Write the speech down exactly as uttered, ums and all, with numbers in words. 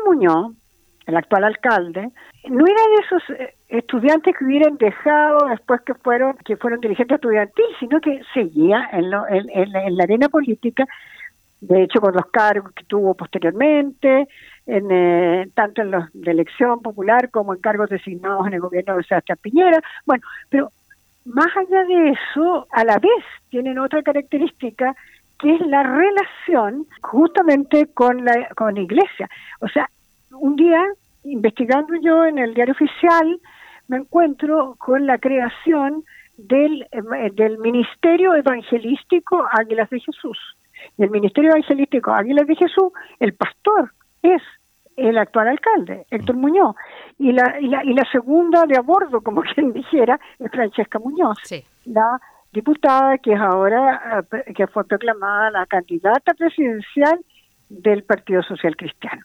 Muñoz, el actual alcalde, no era de esos eh, estudiantes que hubieran dejado después que fueron que fueron dirigentes estudiantiles, sino que seguía en, lo, en, en, en la arena política, de hecho con los cargos que tuvo posteriormente, en, eh, tanto en los de elección popular como en cargos designados en el gobierno de Sebastián Piñera. Bueno, pero más allá de eso, a la vez tienen otra característica, que es la relación justamente con la, con la iglesia. O sea, un día, investigando yo en el Diario Oficial, me encuentro con la creación del, eh, del Ministerio Evangelístico Águilas de Jesús. Y el Ministerio Evangelístico Águilas de Jesús, el pastor es el actual alcalde, Héctor Muñoz. Y la, y la, y la segunda de a bordo, como quien dijera, es Francesca Muñoz, sí. La diputada que es ahora, que fue proclamada la candidata presidencial del Partido Social Cristiano.